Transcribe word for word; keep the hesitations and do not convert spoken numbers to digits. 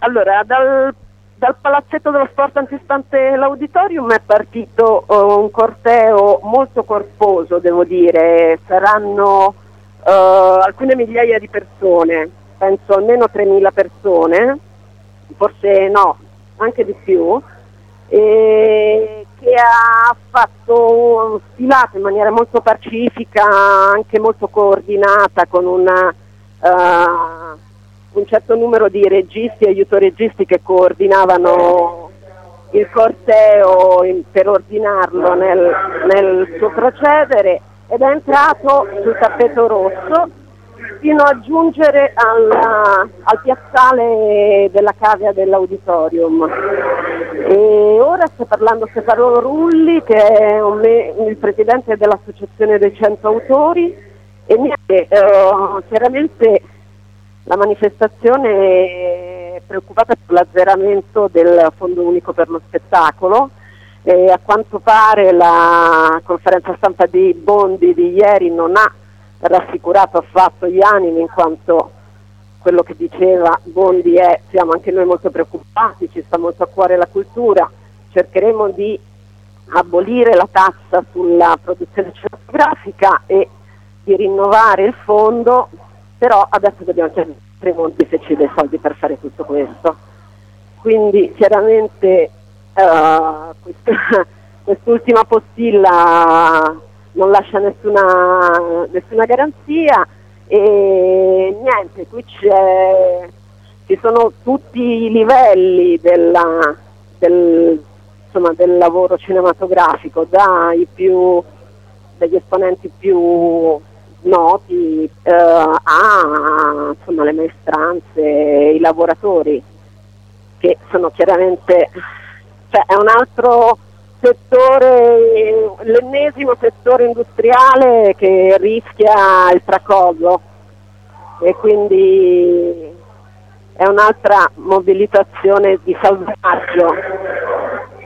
allora, dal, dal palazzetto dello sport antistante l'auditorium è partito uh, un corteo molto corposo, devo dire, saranno uh, alcune migliaia di persone, penso almeno tremila persone, forse no, anche di più, e che ha fatto stilato in maniera molto pacifica, anche molto coordinata, con una, uh, un certo numero di registi e aiutoregisti che coordinavano il corteo in, per ordinarlo nel, nel suo procedere, ed è entrato sul tappeto rosso fino a giungere alla, al piazzale della cavea dell'auditorium. E ora sta parlando Stefano Rulli, che è un me, il presidente dell'Associazione dei cento autori, e niente, eh, chiaramente la manifestazione è preoccupata per l'azzeramento del Fondo Unico per lo Spettacolo, e a quanto pare la conferenza stampa di Bondi di ieri non ha rassicurato affatto gli animi, in quanto quello che diceva Bondi è: siamo anche noi molto preoccupati, ci sta molto a cuore la cultura, cercheremo di abolire la tassa sulla produzione cinematografica e di rinnovare il fondo, però adesso dobbiamo chiedere a Tremonti se ci dà i soldi per fare tutto questo. Quindi chiaramente uh, questa, quest'ultima postilla non lascia nessuna, nessuna garanzia, e niente, qui c'è, ci sono tutti i livelli della, del, insomma, del lavoro cinematografico, dai più, dagli esponenti più noti eh, a insomma, le maestranze, i lavoratori, che sono chiaramente, cioè è un altro settore, l'ennesimo settore industriale che rischia il tracollo, e quindi è un'altra mobilitazione di salvataggio.